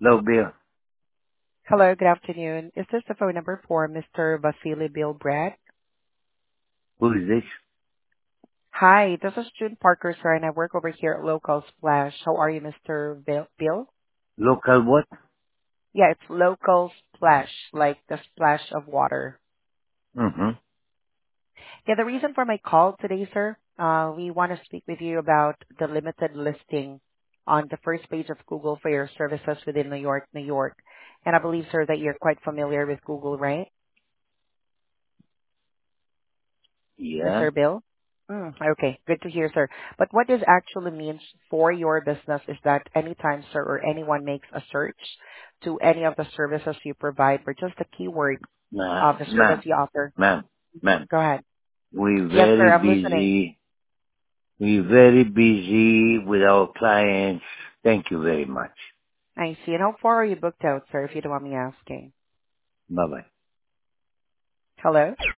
Hello, Bill. Hello, good afternoon. Is this the phone number for Mr. Vasily Bill Brad? Who is this? Hi, this is June Parker, sir, and I work over here at Local Splash. How are you, Mr. Bill? Local what? Yeah, it's Local Splash, like the splash of water. Mm-hmm. Yeah, the reason for my call today, sir, we want to speak with you about the limited listing on the first page of Google for your services within New York, New York. And I believe, sir, that you're quite familiar with Google, right? Yeah. Mr. Bill? Okay, good to hear, sir. But what this actually means for your business is that anytime, sir, or anyone makes a search to any of the services you provide for just the keyword Nah, of the service ma'am, you offer. ma'am, ma'am. Go ahead. We're Yes, very sir, I'm listening. busy. We're very busy with our clients. Thank you very much. I see. And how far are you booked out, sir, if you don't mind me asking? Bye-bye. Hello?